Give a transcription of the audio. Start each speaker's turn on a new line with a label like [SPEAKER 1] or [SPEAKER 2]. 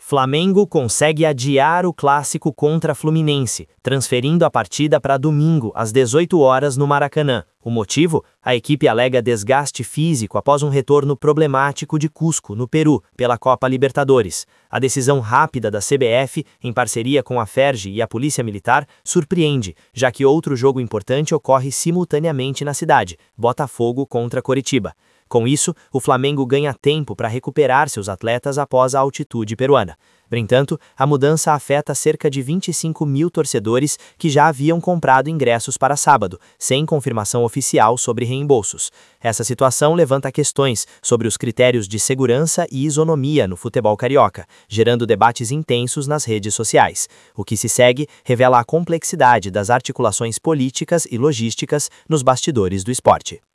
[SPEAKER 1] Flamengo consegue adiar o clássico contra Fluminense, transferindo a partida para domingo, às 18 horas no Maracanã. O motivo? A equipe alega desgaste físico após um retorno problemático de Cusco, no Peru, pela Copa Libertadores. A decisão rápida da CBF, em parceria com a FERJ e a Polícia Militar, surpreende, já que outro jogo importante ocorre simultaneamente na cidade, Botafogo contra Coritiba. Com isso, o Flamengo ganha tempo para recuperar seus atletas após a altitude peruana. No entanto, a mudança afeta cerca de 25 mil torcedores que já haviam comprado ingressos para sábado, sem confirmação oficial sobre reembolsos. Essa situação levanta questões sobre os critérios de segurança e isonomia no futebol carioca, gerando debates intensos nas redes sociais. O que se segue revela a complexidade das articulações políticas e logísticas nos bastidores do esporte.